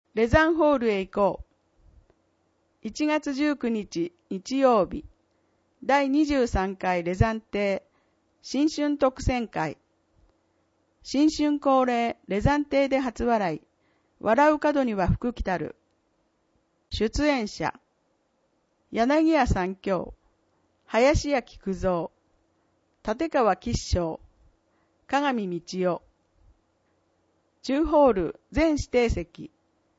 レザンホールへ行こう。1月19日日曜日、第23回レザン亭新春特選会。新春恒例レザン亭で初笑い。笑う角には福来たる。出演者、柳家三兄、林家菊蔵、立川吉祥、鏡道夫。中ホール全指定席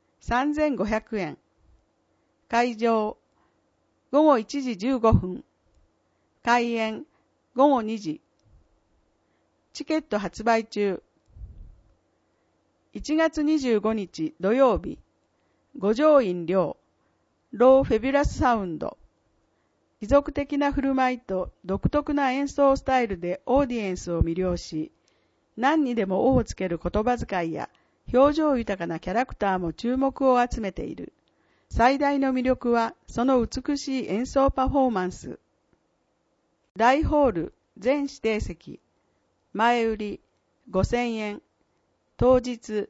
3500円。会場午後1時15分。開演午後2時。チケット発売中。1月25日土曜日、五条院寮、ローフェビュラスサウンド。貴族的な振る舞いと独特な演奏スタイルでオーディエンスを魅了し、何にでも尾をつける言葉遣いや表情豊かなキャラクターも注目を集めている。最大の魅力はその美しい演奏パフォーマンス。大ホール全指定席。前売り5000円。当日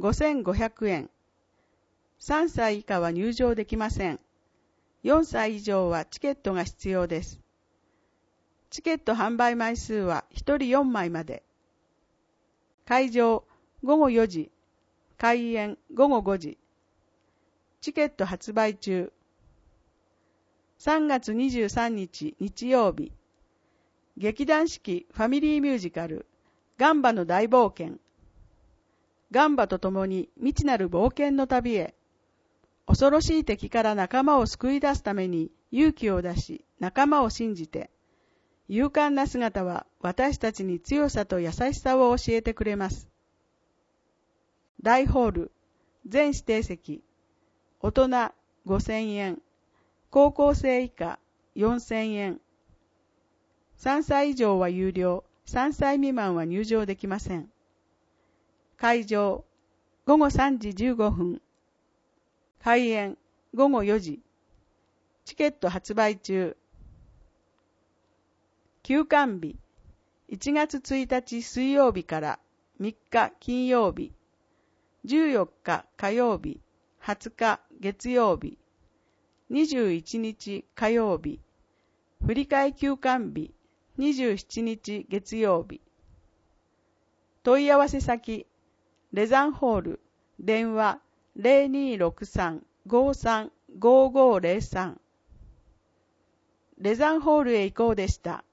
5500円。3歳以下は入場できません。4歳以上はチケットが必要です。チケット販売枚数は1人4枚まで。会場午後4時。開演午後5時。チケット発売中。3月23日日曜日。劇団四季ファミリーミュージカルガンバの大冒険。ガンバと共に未知なる冒険の旅へ。恐ろしい敵から仲間を救い出すために勇気を出し、仲間を信じて。勇敢な姿は私たちに強さと優しさを教えてくれます。大ホール全指定席。大人5000円。高校生以下4000円。3歳以上は有料、3歳未満は入場できません。会場午後3時15分。開演午後4時。チケット発売中。休館日1月1日水曜日から3日金曜日、14日火曜日、20日月曜日、21日火曜日、振り替え休館日27日月曜日。問い合わせ先、レザンホール、電話0263-535503。レザンホールへ行こうでした。